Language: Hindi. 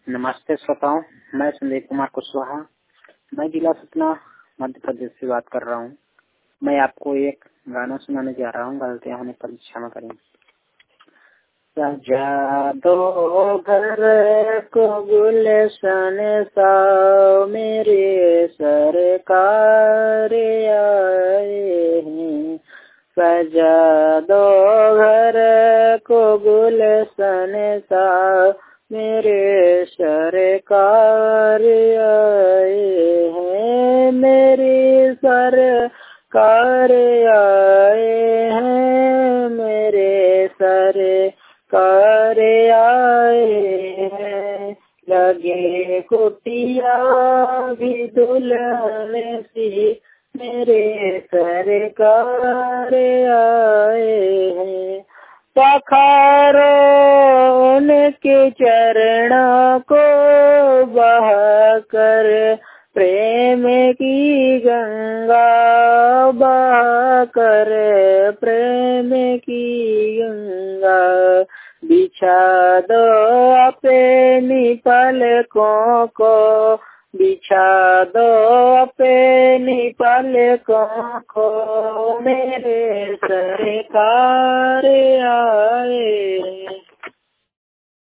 नमस्ते श्रोताओं, मैं संदीप कुमार कुशवाहा। मैं जिला सतना मध्य प्रदेश से बात कर रहा हूँ। मैं आपको एक गाना सुनाने जा रहा हूँ। गलतियाँ होने पर क्षमा करें। सजा दो घर को गुलशन सा मेरे सरकार आए हैं। सजा दो घर को गुलशन सा मेरे सरकार आए हैं। मेरी सरकार आए हैं। मेरे सरकार आए हैं। लगे कुटिया भी दुल्हन सी मेरे सरकार आए हैं। पखारो उनके चरणों को बहाकर प्रेम की गंगा बहाकर प्रेम की गंगा बिछा दो अपनी पलकों को बिछा दो अपनी पलकों को मेरे सरकार आए।